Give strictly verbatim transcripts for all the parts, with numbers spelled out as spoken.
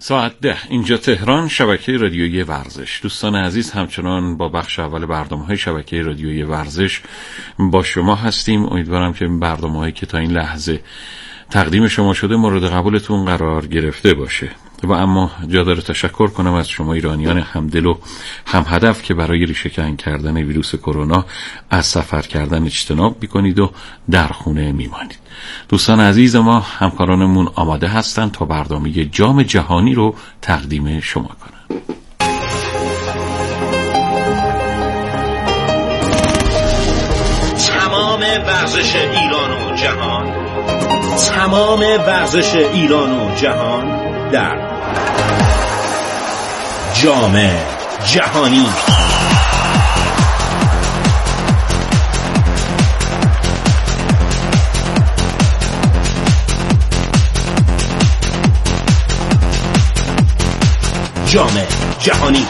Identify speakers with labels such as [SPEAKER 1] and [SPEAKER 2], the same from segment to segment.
[SPEAKER 1] ساعت ده اینجا تهران، شبکه رادیویی ورزش. دوستان عزیز، همچنان با بخش اول برنامه‌های شبکه رادیویی ورزش با شما هستیم. امیدوارم که این برنامه‌هایی که تا این لحظه تقدیم شما شده مورد قبولتون قرار گرفته باشه. و اما جا داره تشکر کنم از شما ایرانیان همدل و هم هدف که برای ریشه‌کن کردن ویروس کرونا از سفر کردن اجتناب می‌کنید و در خونه میمانید. دوستان عزیز ما، همکارانمون آماده هستند تا برنامه جام جهانی رو تقدیم شما کنند.
[SPEAKER 2] تمام ورزش ایران و جهان تمام ورزش ایران و جهان در جام جهانی. جام جهانی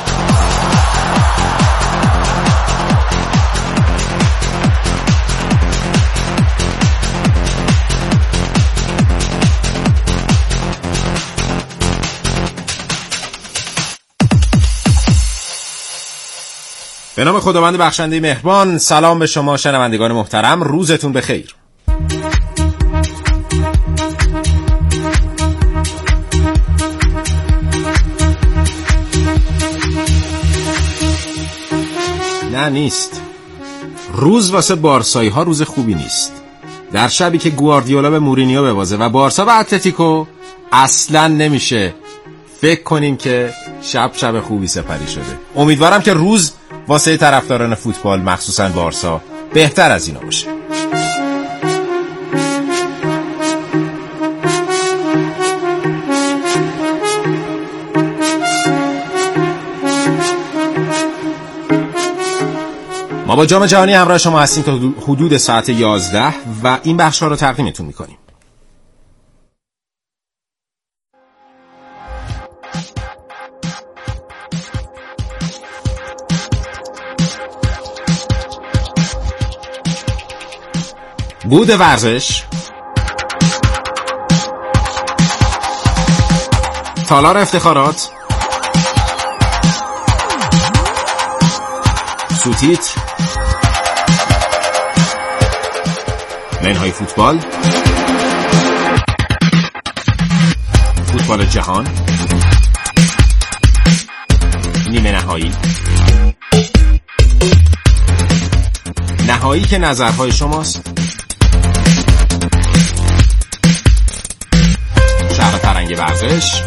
[SPEAKER 3] به نام خداوند بخشنده مهربان. سلام به شما شنوندگان محترم، روزتون بخیر. نه نیست. روز واسه بارسایی ها روز خوبی نیست. در شبی که گواردیولا به مورینیو ببازه و بارسا به اتلتیکو، اصلاً نمیشه فکر کنیم که شب شب خوبی سپری شده. امیدوارم که روز واسه طرفداران فوتبال مخصوصاً بارسا بهتر از اینا باشه. ما با جام جهانی همراه شما هستیم تا حدود ساعت یازده و این بخش ها رو تقدیمتون میکنیم. بود ورزش، تالار افتخارات، سوتیتر، منهای فوتبال، فوتبال جهان، نیمه نهایی، نهایی که نظرهای شماست، شهر فرنگ ورزش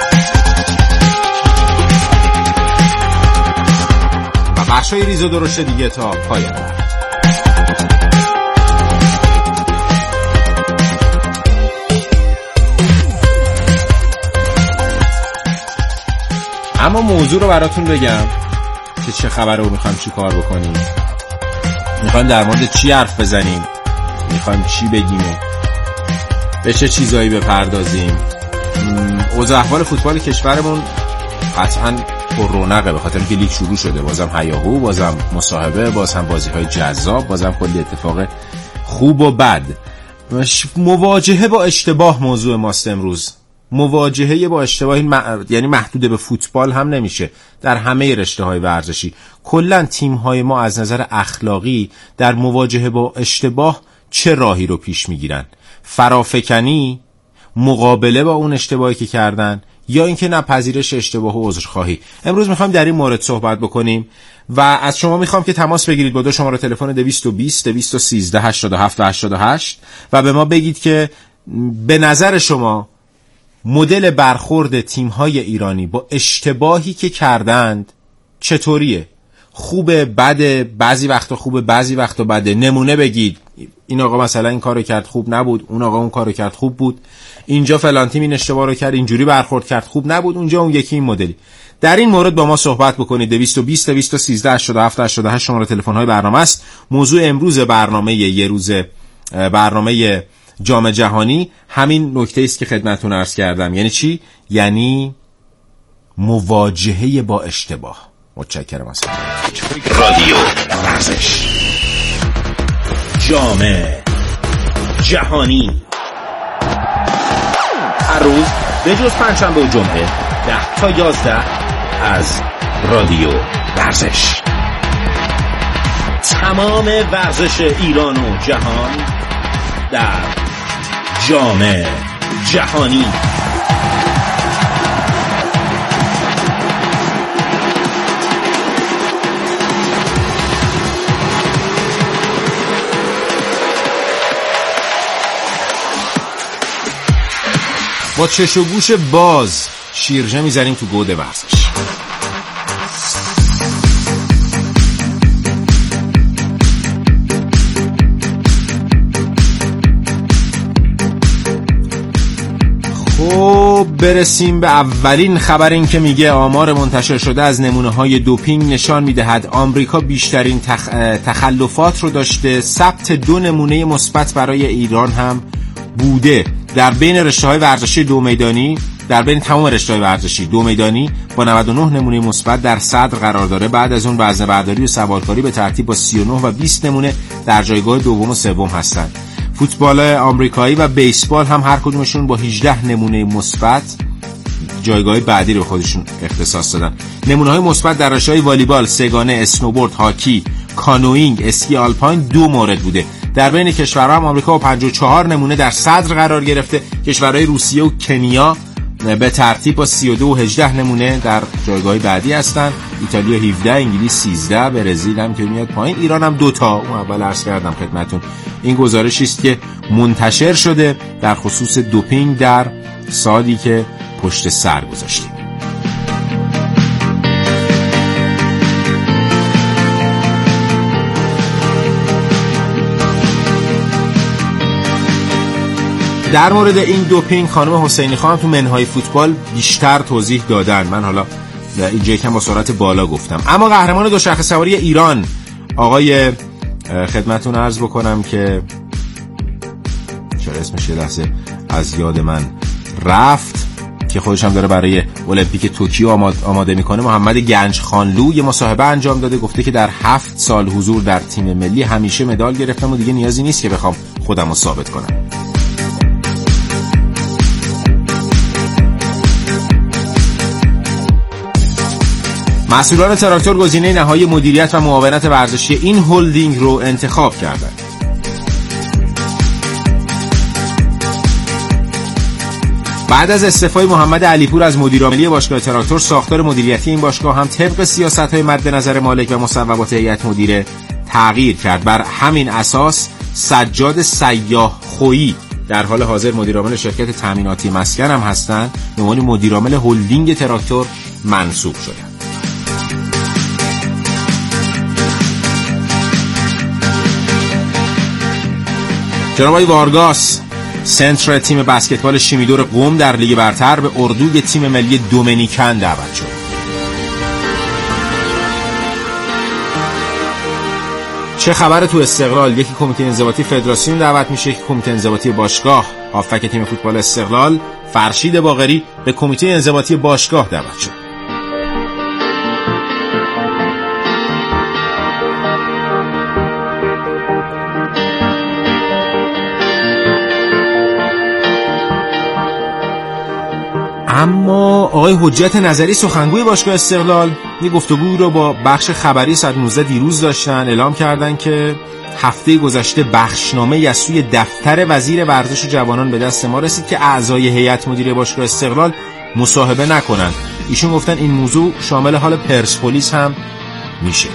[SPEAKER 3] و بخشای ریز و درشت دیگه تا پایان. اما موضوع رو براتون بگم که چه خبره و میخوایم چی کار بکنیم، میخوایم در مورد چی حرف بزنیم، میخوایم چی بگیم و به چه چیزایی بپردازیم. اوضاع احوال فوتبال کشورمون قطعاً پر رونقه، به خاطر اینکه لیگ شروع شده، بازم هیاهو، بازم مصاحبه، بازم بازی‌های جذاب، بازم کلی اتفاق خوب و بد. مواجهه با اشتباه موضوع ماست امروز. مواجهه با اشتباه م... یعنی محدود به فوتبال هم نمیشه، در همه رشته‌های ورزشی. کلاً تیم‌های ما از نظر اخلاقی در مواجهه با اشتباه چه راهی رو پیش میگیرن؟ فرافکنی، مقابله با اون اشتباهی که کردن، یا اینکه نه پذیرش اشتباه و عذرخواهی. امروز میخوایم در این مورد صحبت بکنیم و از شما میخوام که تماس بگیرید با دو شماره تلفن دویست و بیست دویست و سیزده هشتاد و هفت هشتاد و هشت و به ما بگید که به نظر شما مدل برخورد تیم‌های ایرانی با اشتباهی که کردند چطوریه؟ خوبه، بده، بعضی وقتا خوبه، بعضی وقتا بده. نمونه بگید، این آقا مثلا این کارو کرد خوب نبود، اون آقا اون کارو کرد خوب بود، اینجا فلان تیم این اشتباه رو کرد، اینجوری برخورد کرد خوب نبود، اونجا اون یکی این مدلی. در این مورد با ما صحبت بکنید. دویست و بیست دویست و سیزده هشتاد و هفت هشتاد و هشت شماره تلفن های برنامه است. موضوع امروز برنامه یه روز برنامه جام جهانی همین نکته است که خدمتتون عرض کردم. یعنی چی؟ یعنی مواجهه با اشتباه. متشکرم از
[SPEAKER 2] رادیو ورزش جام جهانی. هر روز به جز پنجشنبه و جمعه ده تا یازده از رادیو ورزش. تمام ورزش ایران و جهان در جام جهانی.
[SPEAKER 3] با چش و گوش باز شیرجه میزنیم تو گود ورزش. خب برسیم به اولین خبر. این که میگه آمار منتشر شده از نمونه‌های دوپینگ نشان میدهد آمریکا بیشترین تخ... تخلفات رو داشته. ثبت دو نمونه مثبت برای ایران هم بوده. در بین رشته‌های ورزشی دو میدانی، در بین تمام رشته‌های ورزشی دو میدانی با نود و نه نمونه مثبت در صدر قرار داره. بعد از اون وزنه برداری و سوارکاری به ترتیب با سی و نه و بیست نمونه در جایگاه دوم و سوم هستند. فوتبال آمریکایی و بیسبال هم هر کدومشون با هجده نمونه مثبت جایگاه بعدی رو خودشون اختصاص دادن. نمونه‌های مثبت در رشته‌های والیبال، سه‌گانه، اسنوبورد، هاکی، کانوئینگ، اسکی آلپاین دو مورد بوده. در بین کشورها هم آمریکا با پنجاه و چهار نمونه در صدر قرار گرفته. کشورهای روسیه و کنیا به ترتیب با سی و دو و هجده نمونه در جایگاه بعدی هستند. ایتالیا هفده، انگلیس سیزده، برزیل هم که میاد پایین. ایران هم دو تا، اون اول عرض کردم خدمتتون. این گزارشی است که منتشر شده در خصوص دوپینگ در سالی که پشت سر گذاشتیم. در مورد این دوپینگ خانم حسینی خان تو منهای فوتبال بیشتر توضیح دادن. من حالا اینجا یکم با سرعت بالا گفتم. اما قهرمان دوچرخه سواری ایران آقای خدمتون عرض بکنم که چرا اسمش یه لحظه از یاد من رفت، که خودش هم داره برای المپیک توکیو آماده میکنه، محمد گنج خانلو یه مصاحبه انجام داده. گفته که در هفت سال حضور در تیم ملی همیشه مدال گرفتم و دیگه نیازی نیست که بخوام خودم رو ثابت کنم. مسئولان تراکتور گزینه نهایی مدیریت و معاونت ورزشی این هلدینگ رو انتخاب کردند. بعد از استعفای محمد علیپور از مدیر عاملی باشگاه تراکتور، ساختار مدیریتی این باشگاه هم طبق سیاست‌های مد نظر مالک و مصوبات هیئت مدیره تغییر کرد. بر همین اساس سجاد سیاح خویی در حال حاضر مدیر عامل شرکت تامیناتی مسکن هم هستند، به عنوان مدیر عامل هلدینگ تراکتور منصوب شدند. جناب آقای وارگاس سنتر تیم بسکتبال شیمیدور قم در لیگ برتر به اردوی تیم ملی دومینیکن دعوت شد. چه خبره تو استقلال؟ یکی کمیته انضباطی فدراسیون دعوت میشه، یکی کمیته انضباطی باشگاه. هافبک تیم فوتبال استقلال فرشید باقری به کمیته انضباطی باشگاه دعوت شد. اما آقای حجت نظری سخنگوی باشگاه استقلال یه گفتگو رو با بخش خبری ساعت نوزده دیروز داشتن. اعلام کردن که هفته گذشته بخشنامه از سوی دفتر وزیر ورزش و جوانان به دست ما رسید که اعضای هیئت مدیره باشگاه استقلال مصاحبه نکنن. ایشون گفتن این موضوع شامل حال پرسپولیس هم میشه.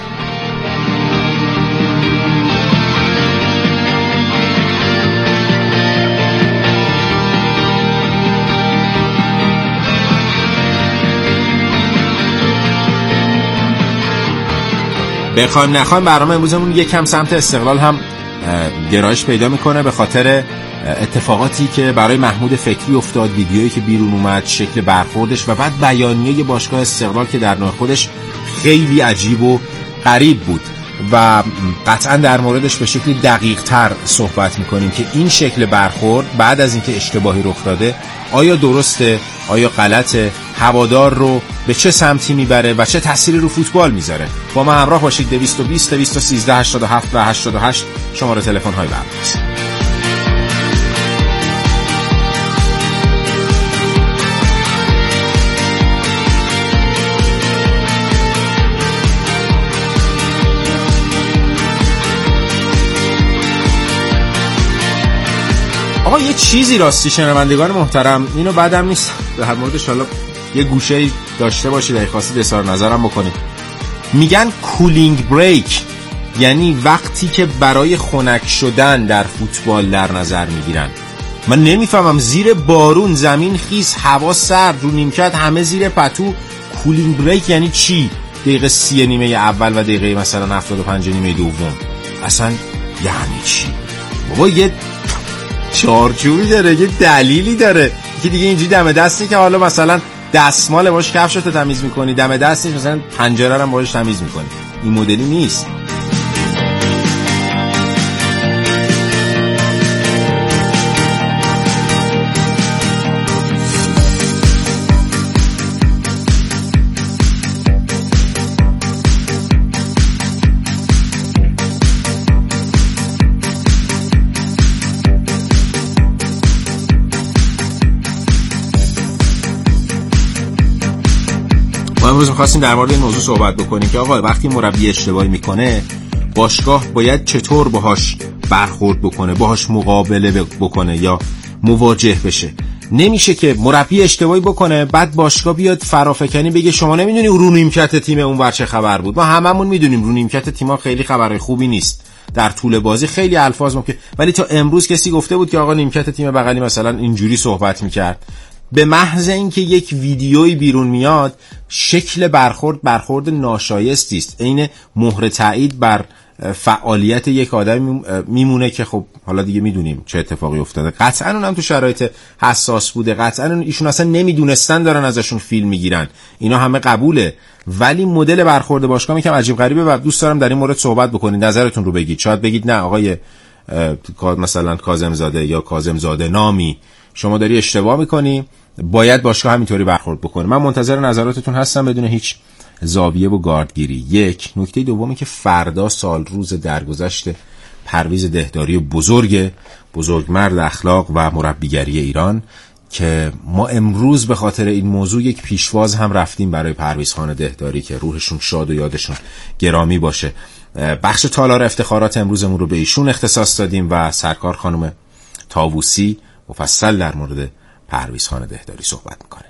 [SPEAKER 3] بخوایم نخوایم برنامه امروزمون یکم سمت استقلال هم گرایش پیدا میکنه، به خاطر اتفاقاتی که برای محمود فکری افتاد، ویدیویی که بیرون اومد، شکل برخوردش و بعد بیانیه باشگاه استقلال که در نوع خودش خیلی عجیب و غریب بود و قطعا در موردش به شکلی دقیق تر صحبت میکنیم که این شکل برخورد بعد از اینکه اشتباهی رخ داده آیا درسته، آیا غلطه، هوادار رو به چه سمتی میبره و چه تأثیری رو فوتبال میذاره. با ما همراه باشید. دویست و بیست دویست و سیزده هشتاد و هفت و هشتاد و هشت شماره تلفن های برنامه. آقا یه چیزی راستی شنوندگان محترم، اینو بعدم نیست در موردش حالا یه گوشه‌ای داشته باشید اگه خواستید اظهار نظرم بکنید. میگن کولینگ بریک یعنی وقتی که برای خنک شدن در فوتبال در نظر میگیرن. من نمیفهمم، زیر بارون، زمین خیس، هوا سرد، رو نیمکت همه زیر پتو، کولینگ بریک یعنی چی؟ دقیقه سی نیمه اول و دقیقه مثلا هفتاد و پنج نیمه دوم اصلا یعنی چی؟ بابا یه چارچوبی داره، یه دلیلی داره که دیگه اینجوری دم دستی که حالا مثلا دستمال باش کفشتو تمیز میکنی، دم دست نیست مثلا پنجره رو باش تمیز میکنی. این مدلی نیست. امروز می‌خواستیم در مورد این موضوع صحبت بکنیم که آقا وقتی مربی اشتباهی میکنه باشگاه باید چطور باهاش برخورد بکنه، باهاش مقابله بکنه یا مواجه بشه. نمیشه که مربی اشتباهی بکنه بعد باشگاه بیاد فرافکنی بگه شما نمیدونی رو نیمکت تیم اونور چه خبر بود. ما هممون میدونیم رو نیمکت تیم‌ها خیلی خبرای خوبی نیست در طول بازی، خیلی الفاظ ممکن، ولی تا امروز کسی گفته بود که آقا نیمکت تیم بغلی مثلا اینجوری صحبت میکرد. به محض اینکه یک ویدیویی بیرون میاد شکل برخورد برخورد ناشایستی است، عین مهر تایید بر فعالیت یک آدم میمونه که خب حالا دیگه میدونیم چه اتفاقی افتاده. قطعا اونم تو شرایط حساس بوده، قطعا ایشون اصلا نمیدونستن دارن ازشون فیلم میگیرن، اینا همه قبوله، ولی مدل برخورد باشگاه میگم عجیب غریبه و دوست دارم در این مورد صحبت بکنید، نظرتون رو بگید. شاید بگید نه آقای مثلا کاظم زاده یا کاظم زاده نامی شما داری اشتباه میکنی، باید باشگاه همینطوری برخورد بکنه. من منتظر نظراتتون هستم بدون هیچ زاویه و گاردگیری. یک نکته دومی که فردا سال روز درگذشت پرویز دهداری بزرگ بزرگمرد اخلاق و مربیگری ایران که ما امروز به خاطر این موضوع یک پیشواز هم رفتیم برای پرویز خان دهداری که روحشون شاد و یادشون گرامی باشه. بخش تالار افتخارات امروزمون رو به ایشون اختصاص دادیم و سرکار خانم طاووسی مفصل در مورد پرویز خان دهداری صحبت میکنه.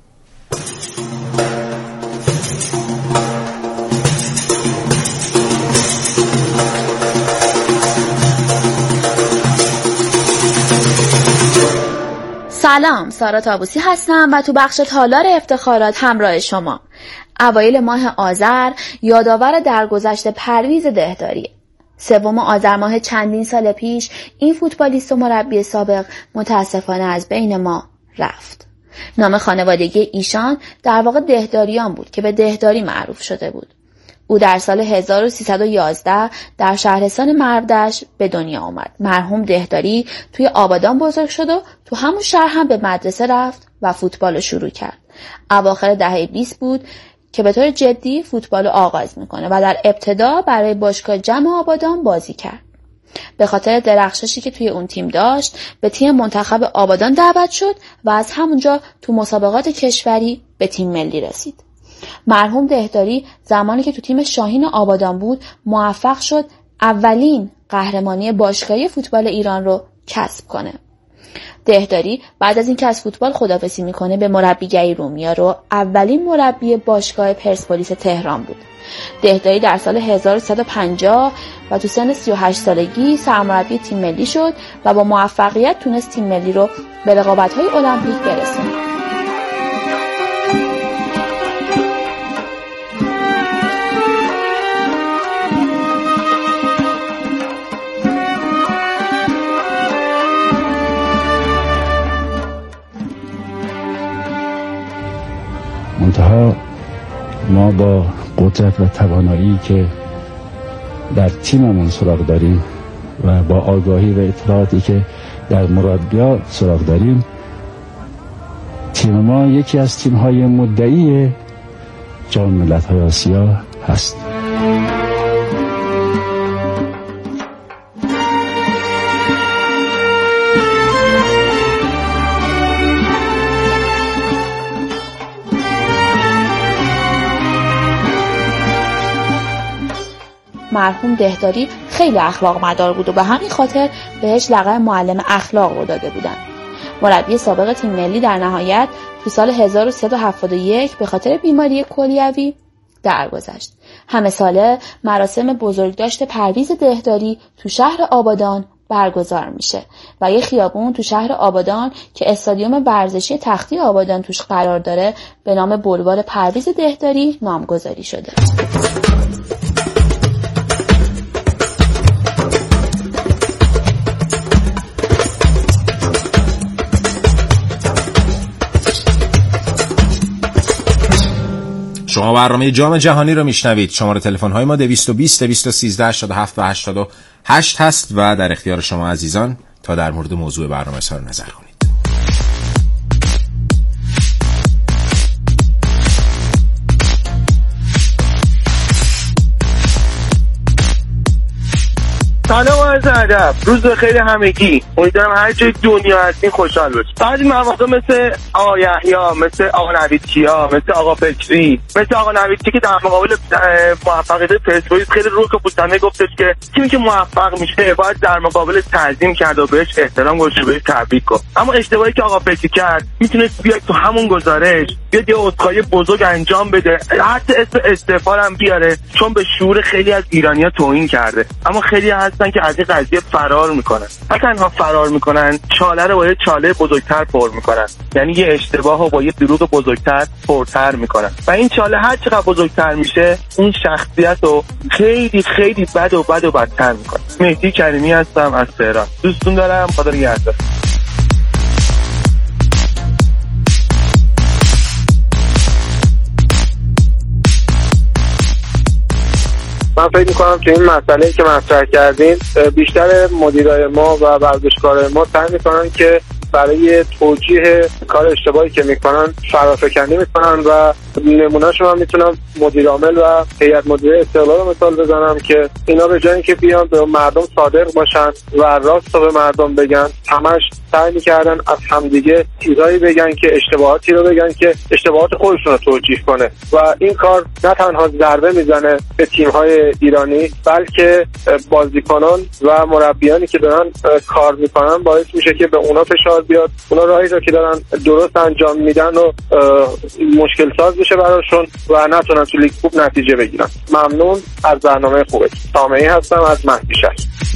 [SPEAKER 4] سلام، سارا طاووسی هستم و تو بخش تالار افتخارات همراه شما. اوایل ماه آذر یادآور درگذشت پرویز دهداری. سوم آذر ماه چندین سال پیش این فوتبالیست و مربی سابق متاسفانه از بین ما رفت. نام خانوادگی ایشان در واقع دهداریان بود که به دهداری معروف شده بود. او در سال هزار و سیصد و یازده در شهرستان مرودشت به دنیا آمد. مرحوم دهداری توی آبادان بزرگ شد و تو همون شهر هم به مدرسه رفت و فوتبال رو شروع کرد. اواخر دهه بیست بود که به طور جدی فوتبال رو آغاز میکنه و در ابتدا برای باشگاه جم آبادان بازی کرد. به خاطر درخششی که توی اون تیم داشت به تیم منتخب آبادان دعوت شد و از همونجا تو مسابقات کشوری به تیم ملی رسید. مرحوم دهداری زمانی که تو تیم شاهین آبادان بود موفق شد اولین قهرمانی باشگاهی فوتبال ایران رو کسب کنه. دهداری بعد از اینکه از فوتبال خداحافظی میکنه به مربیگری رو میاره و اولین مربی باشگاه پرسپولیس تهران بود. دهداری در سال هزار و سیصد و پنجاه و تو سن سی و هشت سالگی سرمربی تیم ملی شد و با موفقیت تونست تیم ملی رو به رقابت‌های المپیک برسونه.
[SPEAKER 5] منتها ما با قدرت و توانایی که در تیممون سراغ داریم و با آگاهی و اطلاعاتی که در مربیات سراغ داریم، تیم ما یکی از تیم‌های مدعی جام ملت‌های آسیا هست.
[SPEAKER 4] مرحوم دهداری خیلی اخلاق مدار بود و به همین خاطر بهش لقب معلم اخلاق رو داده بودن. مربی سابق تیم ملی در نهایت تو سال هزار و سیصد و هفتاد و یک به خاطر بیماری کلیوی درگذشت. همه ساله مراسم بزرگداشت پرویز دهداری تو شهر آبادان برگزار میشه و یه خیابون تو شهر آبادان که استادیوم ورزشی تختی آبادان توش قرار داره به نام بلوار پرویز دهداری نامگذاری شده.
[SPEAKER 3] شما برنامه جام جهانی رو میشنوید. شماره تلفن های ما دویست و بیست دویست و سیزده هشتاد و هفت و هشتاد و هشت هست و در اختیار شما عزیزان تا در مورد موضوع برنامه اظهار نظر کنید.
[SPEAKER 6] سلام و عرض ادب. روز بخیر همگی. امیدوارم هر جای دنیا هستین خوشحال باشید. بعضی مواقع مثل آقا یحیی، مثل آقا نویدکیا، مثل آقا فکری، مثل آقا نویدکی که در مقابل موفقیت پرسپولیس خیلی روح پوسکنده گفتش که تیمی که موفق میشه باید در مقابل تعظیم کرد و بهش احترام گذاشت و بهش تبریک گفت. اما اشتباهی که آقا فکری کرد میتونست بیاد تو همون گزارش بیاد یه عذرخواهی بزرگ انجام بده، حتی اسم استعفا هم بیاره، چون به شعور خیلی از ایرانی‌ها توهین کرده. اما خیلی هستن که از این قضیه فرار میکنن. نه تنها فرار میکنن، چاله رو با یه چاله بزرگتر پر میکنن. یعنی یه اشتباه رو با یه دروغ بزرگتر پرتر میکنن و این چاله هر چقدر بزرگتر میشه اون شخصیت رو خیلی خیلی بد و بد و بدتر میکنه. مهدی کریمی هستم از تهران. دوستون دارم. خدا نگهدار.
[SPEAKER 7] من فکر میکنم که این مسئله که مطرح کردین بیشتر مدیرای ما و ورزشکارای ما سعی میکنن که برای توجیه کار اشتباهی که میکنن فرافکنی میکنن و نمونهشون هم میتونم مدیر عامل و هیئت مدیره استقلال مثال بزنم که اینا به جای اینکه بیان به مردم صادق باشن و راست رو به مردم بگن، همش سعی میکردن از همدیگه چیزایی بگن که اشتباهاتی رو بگن که اشتباهات خودشون رو توجیه کنه و این کار نه تنها ضربه میزنه به تیم‌های ایرانی بلکه بازیکنان و مربیانی که دارن کار میکنن باعث میشه که به اونا فشار بیاد، اونا راهی رو که دارن درست انجام میدن و مشکل ساز میشه براشون و نتونن تو لیگ خوب نتیجه بگیرن. ممنون از برنامه خوبه. سامعی هستم از مهدیشهر.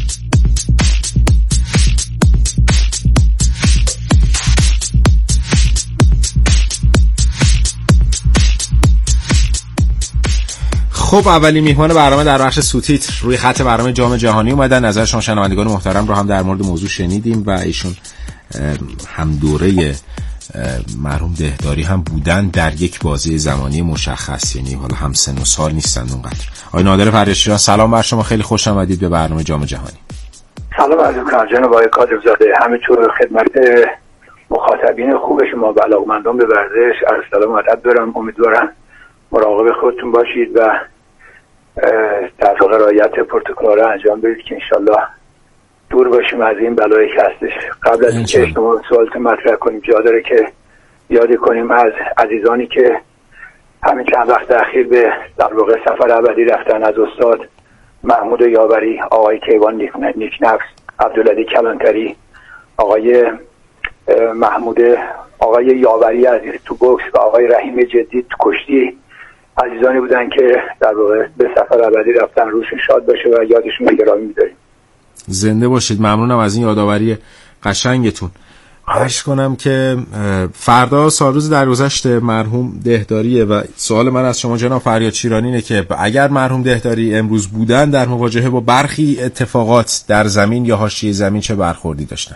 [SPEAKER 3] خب اولین میهمان برنامه در بخش سوتیتر روی خط برنامه جام جهانی اومدن. نظر شما شنوندگان محترم رو هم در مورد موضوع شنیدیم و ایشون هم دوره مرحوم دهداری هم بودن در یک بازی زمانی مشخص، یعنی حالا هم سن و سال نیستن اونقدر. آقای نادر فریادشیران سلام بر شما، خیلی خوش آمدید به برنامه جام جهانی.
[SPEAKER 8] سلام عرض می‌کنم جناب آقای کاظم‌زاده، همینطور خدمت مخاطبین خوب شما و علاقه‌مندان به ورزش عرض سلام و ادب دارم. امیدوارم مراقب خودتون باشید و در واقع رعایت پروتکل‌ها رو انجام بدید که انشالله دور باشیم از این بلایی که هستش. قبل از اینکه شما سوالت مطرح کنیم جا داره که یاد کنیم از عزیزانی که همین چند وقت اخیر به در واقع سفر ابدی رفتن، از استاد محمود یاوری، آقای کیوان نیکنفس، عبدالعلی کلانتری، آقای محمود آقای یاوری عزیز تو بوکس و آقای رحیم جدی تو کشتی عزیزانی بودن که در واقع به سفر ابدی رفتن. روشون شاد باشه و یادشون رو گرامی می‌داریم.
[SPEAKER 3] زنده باشید. ممنونم از این یادآوری قشنگتون. عرض کنم که فردا سالروز درگذشت مرحوم دهداریه و سوال من از شما جناب فریادشیران اینه که اگر مرحوم دهداری امروز بودن در مواجهه با برخی اتفاقات در زمین یا حاشیه زمین چه برخوردی داشتن؟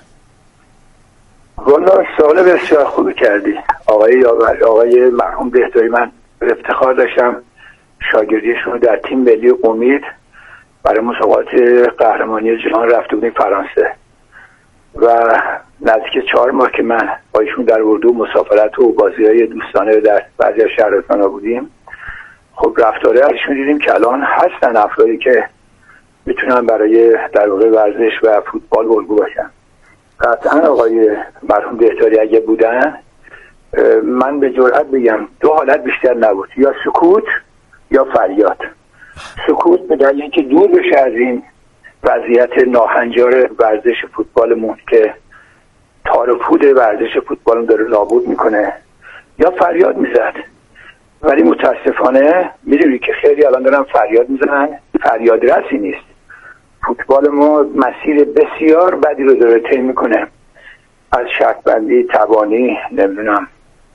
[SPEAKER 8] والله سوال بسیار خوبی کردی آقای آقای مرحوم دهداری. من افتخار داشتم شاگردیشون در تیم ملی امید برای مسابقات قهرمانی جهان رفته بودیم فرانسه و نزدیک چهار ماه که من با ایشون در اردو مسافرت و بازی‌های دوستانه در بعضی از شهرستان‌ها بودیم. خب رفتاره ازشون دیدیم که الان هستن افرادی که میتونن برای در واقع ورزش و فوتبال الگو باشن. قطعا آقای مرحوم دهداری اگه بودن، من به جرئت بگم دو حالت بیشتر نبود، یا سکوت یا فریاد. سکوت به دلیل اینکه دور بشه از این وضعیت ناهنجار ورزش فوتبالمون که تار و پود ورزش فوتبالمون داره نابود میکنه، یا فریاد میزد. ولی متاسفانه میدونی که خیلی الان دارن فریاد میزنن، فریاد رسی نیست. فوتبال ما مسیر بسیار بدی رو داره طی میکنه، از شرط بندی، تبانی، نمیدونم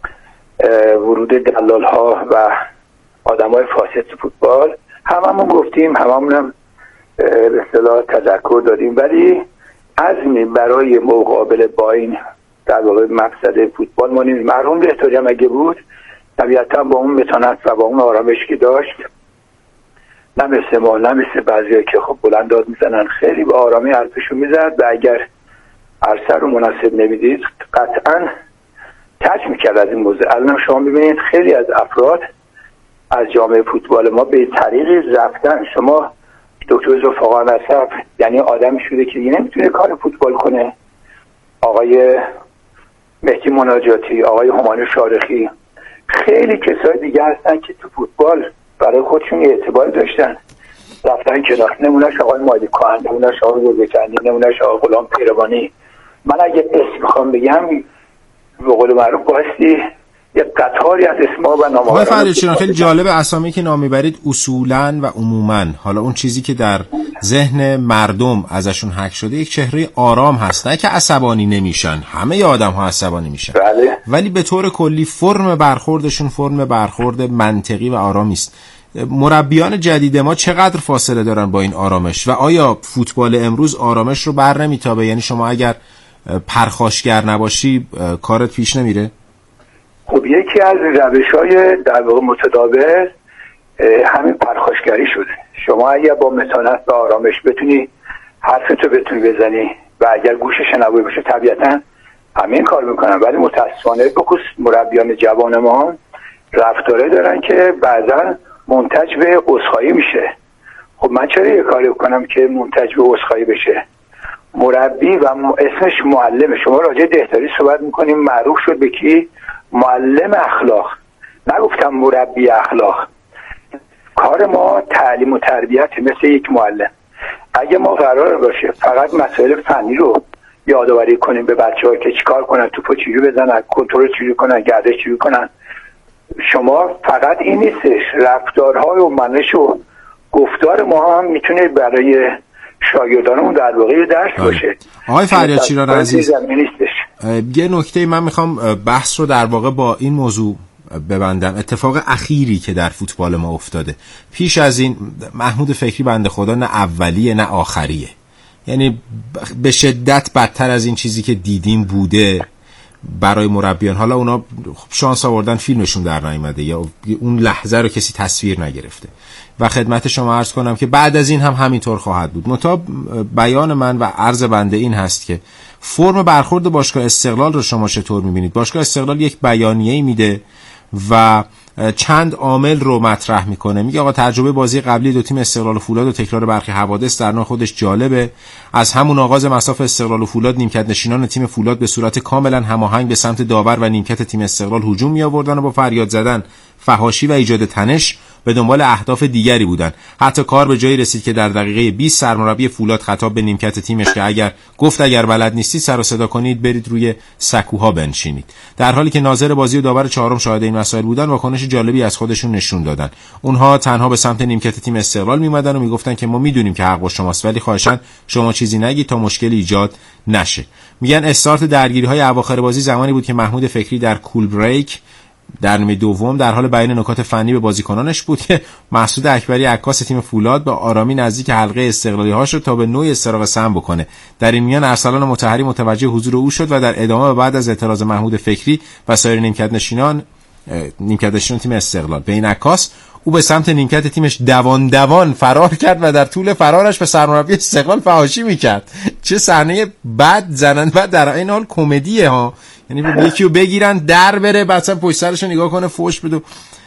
[SPEAKER 8] ورود دلال ها و آدم های فاسد فوتبال. هممون گفتیم، هممون هم به اصطلاح تذکر دادیم، ولی عزمی برای مقابله با این در واقع مقصد فوتبال ما نیست. مرحوم بهتری هم اگه بود طبیعتا با اون متانت و با اون آرامش که داشت، نه مثل ما، نه مثل بعضی که خب بلند داد میزنن، خیلی با آرامی حرفشو میزد و اگر عرصه رو مناسب نمیدید قطعا کج میکرد از این موضوع. الان شما ببینید خیلی از افراد از جامعه فوتبال ما به طریقی رفتن. شما دکتر ذوالفقار نصب یعنی آدمی شده که دیگه نمیتونه کار فوتبال کنه، آقای مهدی مناجاتی، آقای هومان شارخی، خیلی کسای دیگه هستن که تو فوتبال برای خودشون اعتبار داشتن، رفتن کنار. نمونهش آقای مادی کهن، نمونهش آقای گربه‌چندی، نمونهش آقای غلام پیروانی. من اگه اسم بخوام بگم به قول معروف باستی یک قطاری از اسما و نام‌ها.
[SPEAKER 3] آقای فریادچیان خیلی جالب اسامی که نام میبرید اصولاً و عموماً، حالا اون چیزی که در ذهن مردم ازشون حک شده یک چهره آرام هست، نه که عصبانی نمیشن، همه آدم ها عصبانی میشن،
[SPEAKER 8] بله.
[SPEAKER 3] ولی به طور کلی فرم برخوردشون فرم برخورد منطقی و آرامی است. مربیان جدید ما چقدر فاصله دارن با این آرامش و آیا فوتبال امروز آرامش رو بر نمیتابه؟ یعنی شما اگر پرخاشگر نباشی کارت پیش نمیره؟
[SPEAKER 8] خب یکی از روش‌های در واقع متداول همین پرخاشگری شده. شما اگر با متانت و آرامش بتونی حرفتو بتونی بزنی و اگر گوش شنوایی باشه طبیعتا همین کار میکنن، ولی متاسفانه بخصوص مربیان جوان ما رفتاره دارن که بعضا منتج به عذرخواهی میشه. خب من چرا یه کاری کنم که منتج به عذرخواهی بشه؟ مربی و اسمش معلمه. شما راجع دهتاری صحبت میکنیم، معروف شد به کی؟ معلم اخلاق، نگفتم مربی اخلاق. کار ما تعلیم و تربیت مثل یک معلم. اگه ما قرار باشه فقط مسائل فنی رو یادآوری کنیم به بچه‌ها که چیکار کنن، توپو چجوری بزنن، کنترل چجوری کنن، گردش چجوری کنن، شما فقط این نیستش، رفتارهای و منش و گفتار ما هم میتونه برای شاگردانمون در واقع درس باشه.
[SPEAKER 3] آقای فریادچیان عزیز، یه نکته من میخوام بحث رو در واقع با این موضوع ببندم. اتفاق اخیری که در فوتبال ما افتاده، پیش از این محمود فکری بنده خدا نه اولیه نه آخریه، یعنی به شدت بدتر از این چیزی که دیدیم بوده برای مربیان. حالا اونا شانس آوردن فیلمشون در نیامده یا اون لحظه رو کسی تصویر نگرفته و خدمت شما عرض کنم که بعد از این هم همینطور خواهد بود. مطابق بیان من و عرض بنده این هست که فرم برخورد باشگاه استقلال رو شما چطور می‌بینید؟ باشگاه استقلال یک بیانیه‌ای میده و چند عامل رو مطرح میکنه. میگه آقا تجربه بازی قبلی دو تیم استقلال و فولاد و تکرار برخی حوادث در نوع خودش جالبه. از همون آغاز مساف استقلال و فولاد نیمکت نشینان تیم فولاد به صورت کاملا هماهنگ به سمت داور و نیمکت تیم استقلال هجوم می آوردن و با فریاد زدن، فحاشی و ایجاد تنش به دنبال اهداف دیگری بودن. حتی کار به جایی رسید که در دقیقه بیست سرمربی فولاد خطاب به نیمکت تیمش که اگر گفت اگر بلد نیستید سر و صدا کنید برید روی سکوها بنشینید. در حالی که ناظر بازی و داور چهارم شاهد این مسائل بودن، واکنش جالبی از خودشون نشون دادن. اونها تنها به سمت نیمکت تیم استقلال میمدن و میگفتن که ما میدونیم که حق با شماست، ولی خواهشاً شما چیزی نگید تا مشکلی ایجاد نشه. میگن استارت درگیری‌های اواخر بازی زمانی بود که محمود فکری در کول بریک در نیمه دوم در حال بیان نکات فنی به بازیکنانش بود که مسعود اکبری عکاس تیم فولاد به آرامی نزدیک حلقه استقلالی ها شد تا به نوعی استراق سهم بکنه. در این میان ارسلان مطهری متوجه حضور او شد و در ادامه بعد از اعتراض محمود فکری و سایر نیمکت نشینان نیمکت نشینان تیم استقلال به این عکاس، او به سمت نیمکت تیمش دوان دوان فرار کرد و در طول فرارش به سرمربی استقلال فحاشی میکرد. چه صحنه بد زننده و در این حال کمدیه ها، یعنی یکی رو بگیرن در بره بعد پشت سرش نگاه کنه فوش بده.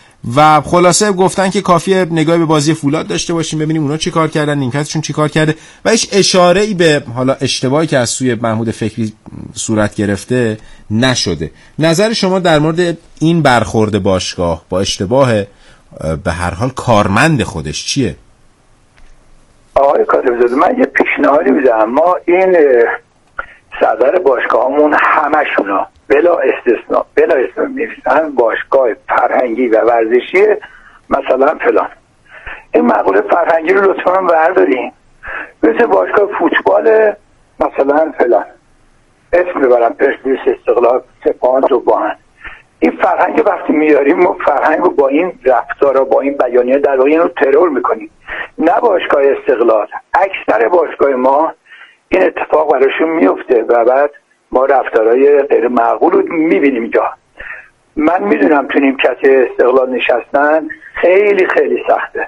[SPEAKER 3] و خلاصه گفتن که کافیه نگاهی به بازی فولاد داشته باشیم ببینیم اونا چی کار کردن، نیمکتشون چی کار کرده و هیچ اشاره‌ای به حالا اشتباهی که از سوی محمود فکری صورت گرفته نشده. نظر شما در مورد این برخورد باشگاه با اشتباه به هر حال کارمند خودش چیه؟
[SPEAKER 8] آقای کاظمی‌زاده من یه پیشنهادی میدم. ما این صدر باشگاهمون همشونا بلا استثناء بلا استثناء می‌نویسن باشگاه فرهنگی و ورزشی مثلا فلان. این مقوله فرهنگی رو لطفاً بردارین. مثل باشگاه فوتبال مثلا فلان اسم ببرم پرسپولیس، استقلال، سپاهان، ذوب‌آهن. این فرهنگ وقتی میاریم ما فرهنگ رو با این رفتارا با این بیانیه در واقع اینو ترور میکنیم. نه باشگاه استقلال، اکثر باشگاه ما این اتفاق براشون میفته و بعد ما رفتارهای غیر معقول رو میبینیم اینجا. من میدونم تو نیمکت استقلال نشستن خیلی خیلی سخته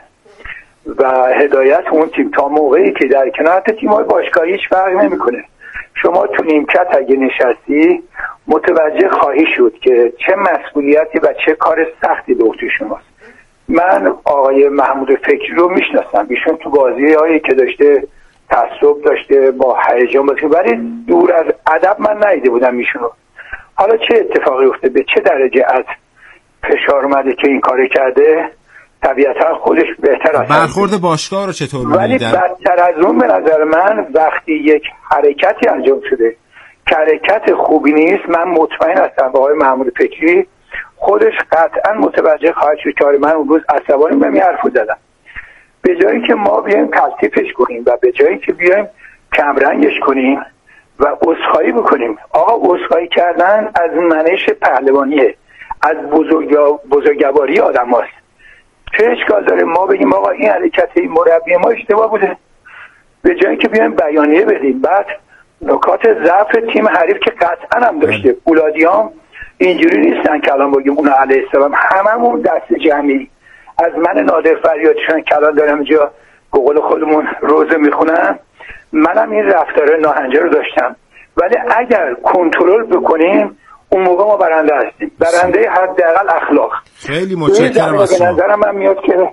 [SPEAKER 8] و هدایت اون تیم تا موقعی که در کنار تیم‌های باشگاهی هیچ فرق نمیکنه. شما تو نیمکت اگه نشستی متوجه خواهی شد که چه مسئولیتی و چه کار سختی به عهده شماست. من آقای محمود فکری رو میشناسم، ایشون تو بازی‌هایی که داشته تعصب داشته با هیجان بازی، ولی دور از ادب من ندیده بودم ایشونو. حالا چه اتفاقی افتاده، به چه درجه از فشار اومده که این کارو کرده، طبیعتا خودش بهتر است.
[SPEAKER 3] برخورد باشگاه رو چطور
[SPEAKER 8] می‌بینید؟ ولی بدتر از اون به نظر من وقتی یک حرکتی انجام شده که حرکت خوبی نیست، من مطمئن هستم آقای محمود فکری خودش قطعا متوجه خواهد شد که من اون روز عصبانی بهم حرفو زدم. به جایی که ما بیایم تلطیفش کنیم و به جایی که بیایم کمرنگش کنیم و عذرخواهی بکنیم. آقا عذرخواهی کردن از منش پهلوانیه، از بزرگواری آدم هاست. چه اشکال داره ما بگیم آقا این حرکت این مربی ما اشتباه بوده، به جایی که بیایم بیانیه بدیم. بعد نکات ضعف تیم حریف که قطعا هم داشته، پولادیام اینجوری نیستن که الان بگیم اون علیه السلام هممون دست جمعی از من نادر فریادشان که الان دارم اینجا به قول خودمون روزه میخونم، منم این رفتار ناهنجار رو داشتم، ولی اگر کنترل بکنیم اون موقع ما برنده هستیم، برنده حداقل اخلاق.
[SPEAKER 3] خیلی متشکرم از شما.
[SPEAKER 8] به نظر من میاد که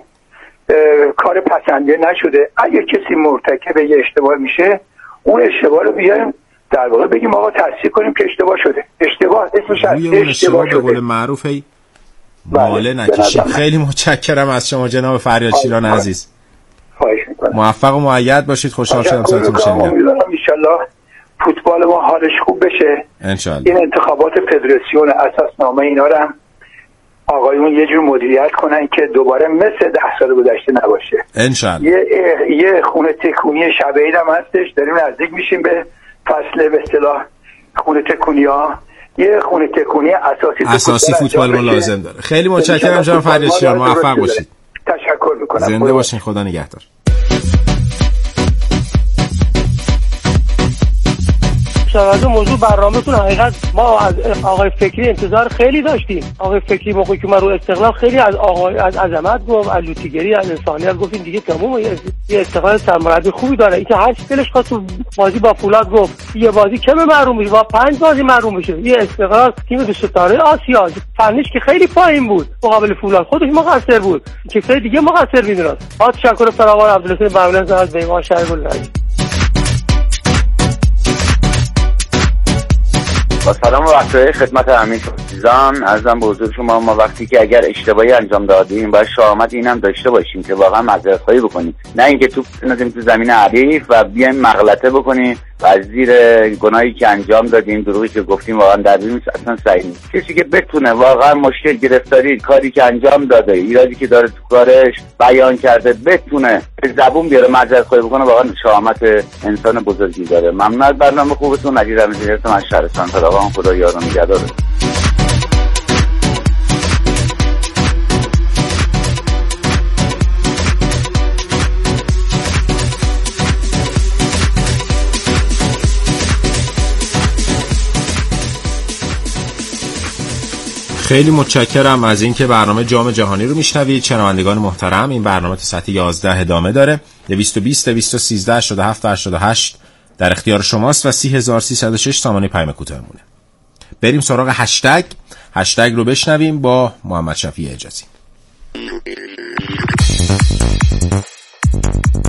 [SPEAKER 8] کار پسندیده نشده. اگه کسی مرتکب یه اشتباه میشه اون اشتباه رو بیاریم در واقع بگیم آقا تصحیح کنیم که اشتباه شده. اشتباه اسمش اشتباه, اشتباه
[SPEAKER 3] شده. به قول معروف هی ماله نکشید. خیلی متشکرم از شما جناب فریاد شیران عزیز.
[SPEAKER 8] خواهش میکنم.
[SPEAKER 3] موفق و مؤید باشید. خوشحال شدم صداتون شنیدم.
[SPEAKER 8] امیدوارم ان شاءالله فوتبال ما حالش خوب بشه.
[SPEAKER 3] ان شاءالله.
[SPEAKER 8] این انتخابات فدراسیون اساسنامه اینا رو هم آقایون یه جور مدیریت کنن که دوباره مثل ده سال گذشته نباشه.
[SPEAKER 3] ان شاءالله.
[SPEAKER 8] یه یه خونه تکونی شب عید هم هستش، داریم نزدیک میشیم به فصل به اصطلاح خونه تکونی‌ها. یه خونه تکونی اساسی
[SPEAKER 3] اساسی فوتبال ما لازم داره. خیلی متشکرم جناب فریاد شیران، موفق باشید.
[SPEAKER 8] تشکر میکنم.
[SPEAKER 3] زنده باشین، خدا نگهدار.
[SPEAKER 9] شاید موضوع برنامه‌تون حقیقت ما از آقای فکری انتظار خیلی داشتیم. آقای فکری موقعی که من رو استقلال خیلی از آقای از عظمت گفت، از لوتیگری، از انسانیت گفتین دیگه تمام. یه استقلال سرمربی خوبی داره. اینکه هر چی دلش خواست تو بازی با فولاد گفت یه بازی کم محروم میشه، با پنج بازی محروم میشه. یه استقلال تیم دو ستاره آسیا فنیش که خیلی پایین بود مقابل فولاد خودش مقصر بود، کسای دیگه مقصر میدونست. با تشکر فراوان عبدالحسین بهمنی از بیمار شهر گل‌رنگ.
[SPEAKER 10] با سلام و وقتهای خدمت همین عزیزان، عرضم به حضور شما ما وقتی که اگر اشتباهی انجام دادیم باید شجاعت اینم داشته باشیم که واقعا معذرت خواهی بکنیم، نه اینکه توپ بندازیم تو زمین حریف و بیایم مغلطه بکنیم و از زیر گناهی که انجام دادیم، دروغی که گفتیم واقعا در بیرون اصلا صحیح نیست. کسی که بتونه واقعا مشکل گرفتاری کاری که انجام داده، ایرادی که داره تو کارش بیان کرده، بتونه زبون بیاره معذرت خواهی بکنه، واقعا شجاعت انسان بزرگی داره. ممنون از برنامه خوبتون. علی رمزی هستم از شهرستان تهران. خدا یار و نگهدار.
[SPEAKER 3] خیلی متشکرم از اینکه برنامه جام جهانی رو میشنوید. شنوندگان محترم، این برنامه تا ساعت یازده ادامه داره. دویست و بیست دویست و سیزده هشتاد و هفت هشتاد و هشت در اختیار شماست و سی هزار و سیصد و شش سامانه پیام کوتاهمونه. بریم سراغ هشتگ. هشتگ رو بشنویم با محمد شفیع حجازی.